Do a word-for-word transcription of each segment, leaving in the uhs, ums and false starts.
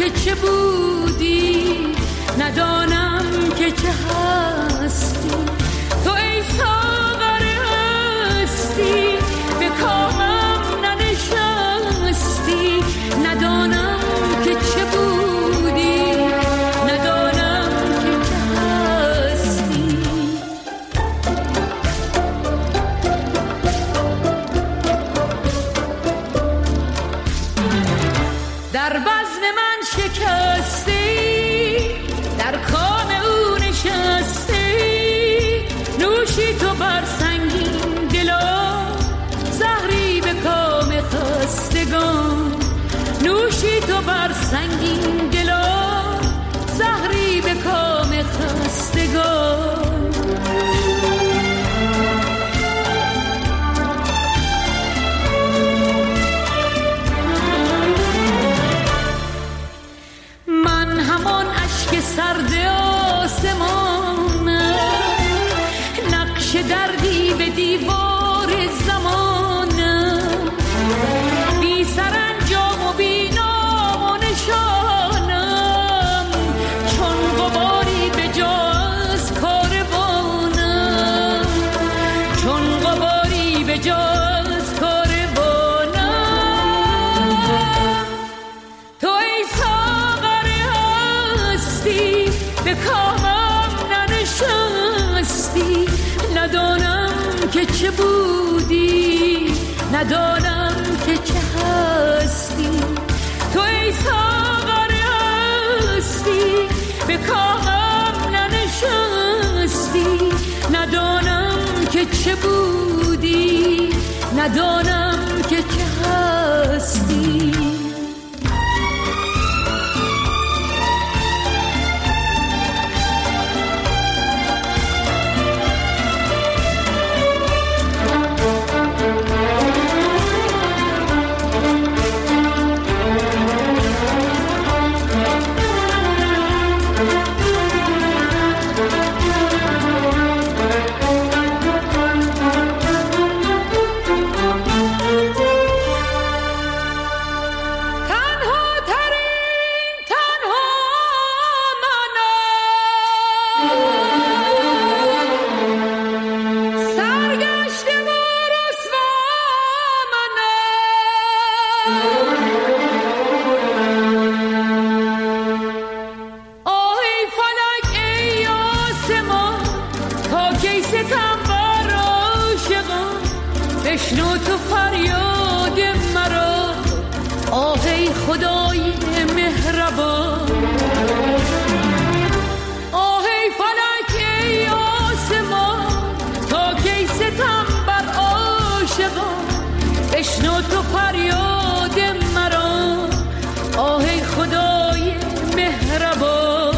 که چه بودی، ندانم که چه هستی. تو ای ساغر هستی، به کامم ننشستی. ندانم که چه بودی، ندانم که چه هستی. در بزم من شکستی، در کام او نشستی. نوشی تو بر سنگین دلان، زهری به کام خستگان. نوشی تو بر سنگین دلان، زهری به کام خستگان. من همان اشک سرد آسمانم، نقش دردی به دیوار زمانم. بی سرانجام و بی نام و نشانم، چون غباری به جا از کاروانم. چون غباری به جا از کاروانم. تو ای ساغر هستی، به کامم ننشستی. ندانم که چه بودی، ندانم که چه هستی. تو ای ساغر هستی، به کامم ننشستی. ندانم که چه بودی، ندانم که چه هستی. بشنو تو فریاد مرا، آه ای خدای مهربان. آه ای فلک ای آسمان، تا کی ستم بر عاشقان. بشنو تو فریاد مرا، آه ای خدای مهربان.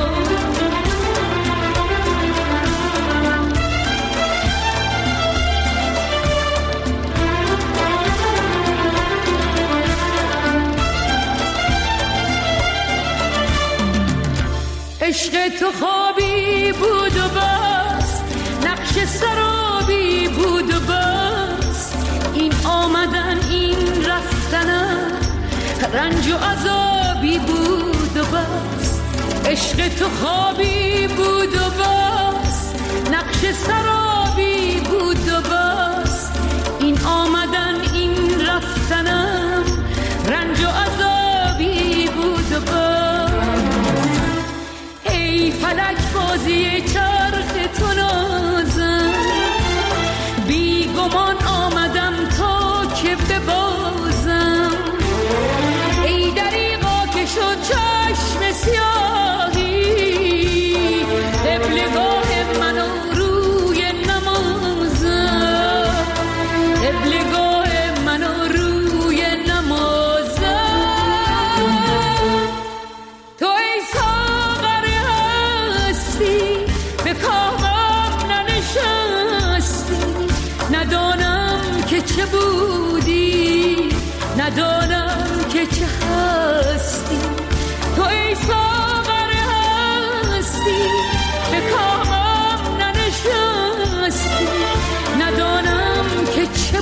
عشق تو خوابی بود و بس، نقش سرابی بود و بس. این آمدن این رفتنم، رنج و عذابی بود و بس. عشق تو خوابی بود و بس، نقش سرابی بود و بس. این آمدن این رفتنم، رنج و عذابی بود و بس. ای فلک بازی چرخ تو نازم، بی گمان آمدم تا که ببازم. ای دریغا که شد چشم سیاهی، قبلگاه منو روی نمازم. قبلگاه منو روی نمازم. تو ای ساغر هستی، به کامم ننشستی. ندانم که چه بودی، ندانم که چه هستی. تو ای ساغر هستی، به کامم ننشستی. ندانم که چه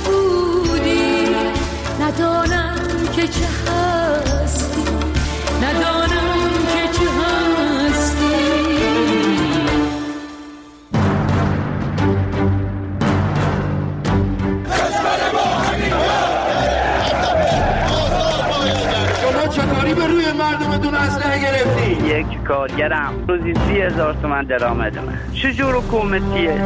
بودی، ندانم که چه هستی. ندانم چی به روی مردمتون اسلحه گرفتی؟ یک کارگرم روزی سی هزار تومن درآمد من. چجور حکومتیه؟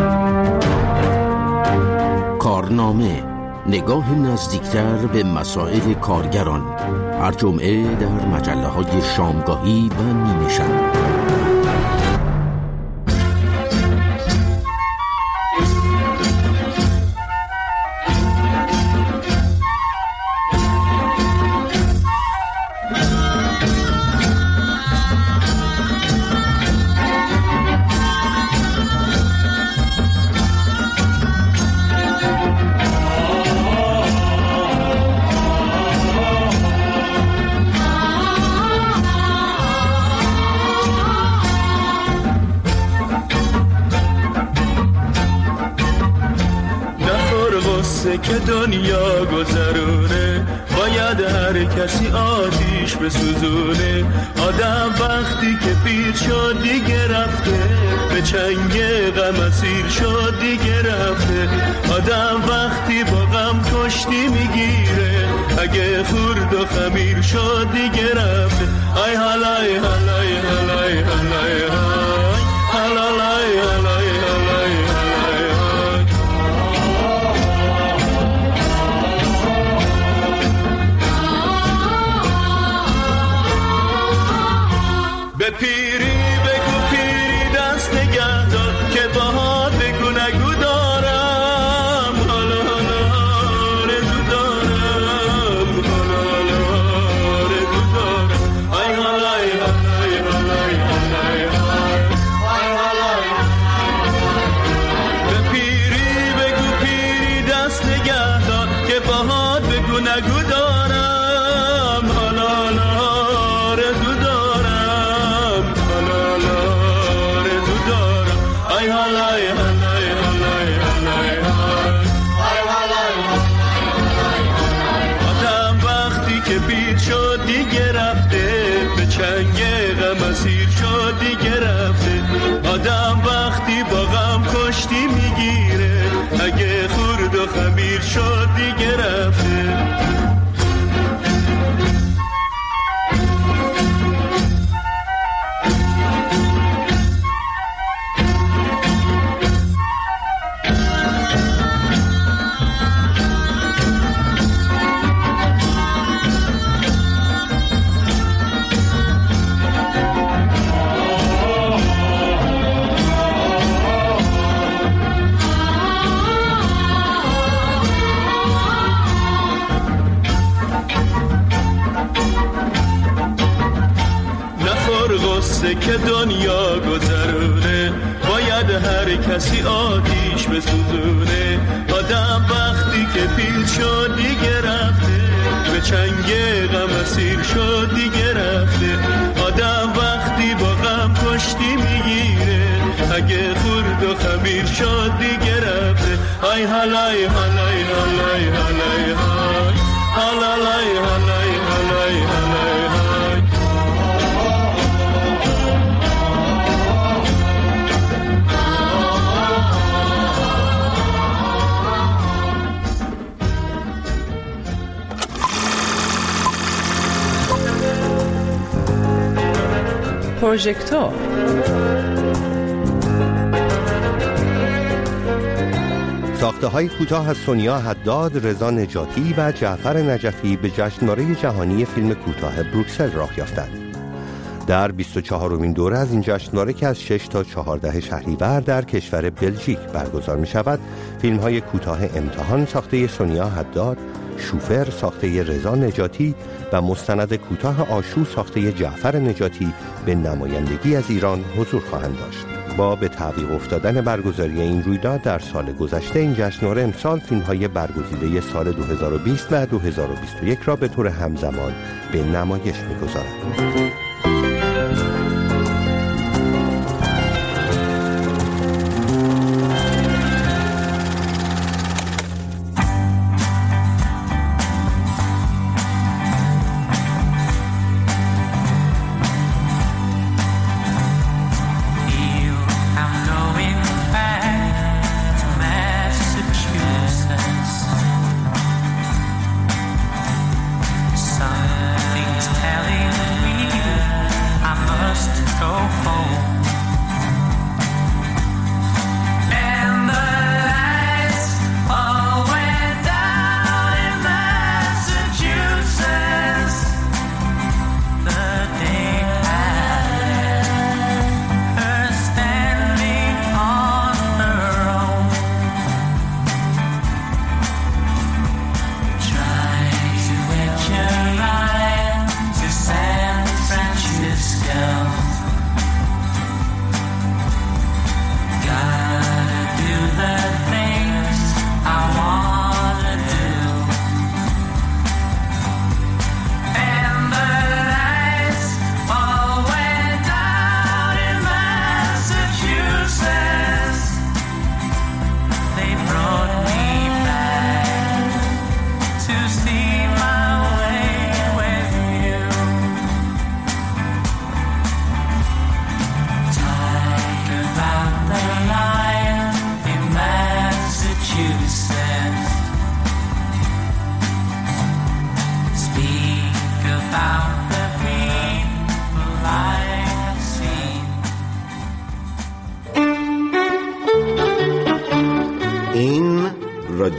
کارنامه، نگاه نزدیکتر به مسائل کارگران، هر جمعه در مجله های شامگاهی و نیمه شب. که دنیا گذرونه باید هر کسی آتیش بسوزونه. آدم وقتی که پیر شد دیگه رفته، به چنگ غم اسیر شد دیگه رفته. آدم وقتی با غم کشتی میگیره، اگه خورد و خمیر شد دیگه رفته. آی حالای حالای حالای حالای حالای حالای به پیری بگو پیری دست نگه دار که باهات بگو نگو دارم. حالا حالا آرزو دارم، حالا حالا آرزو دارم. آی حالای حالای حالای حالای حالای. به پیری بگو پیری دست نگه دار که باهات بگو نگو دارم. حالا حالا آرزو دارم. آدم وقتی که پیر شد دیگه رفته، به چنگ غم اسیر شد دیگه رفته. آدم وقتی با غم کشتی میگیره، اگه خورد و خمیر شد دیگه رفته. که دنیا گذرونه باید هر کسی آتیش بسوزونه. آدم وقتی که پیر شد دیگه رفته، به چنگ غم اسیر شد دیگه رفته. آدم وقتی با غم کشتی میگیره، اگه خورد و خمیر شد دیگه رفته. های حالای حالای حالای حالای حالای حالای حالای حالای. پروژکتور ساخته های کوتاه از سونیا حداد، رضا نجاتی و جعفر نجفی به جشنواره جهانی فیلم کوتاه بروکسل راه یافتند. در بیست و چهارمین دوره از این جشنواره که از شش تا چهارده شهریور در کشور بلژیک برگزار می شود، فیلم های کوتاه امتحان ساخته سونیا حداد، شوفر ساخته رضا نجاتی و مستند کوتاه آشو ساخته جعفر نجاتی به نمایندگی از ایران حضور خواهند داشت. با به تعویق افتادن برگزاری این رویداد در سال گذشته، این جشنواره امسال فیلم‌های برگزیده سال دو هزار و بیست و دو هزار و بیست و یک را به طور همزمان به نمایش می‌گذارد. Some things tell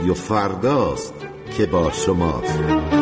رادیو فرداست که با شماست.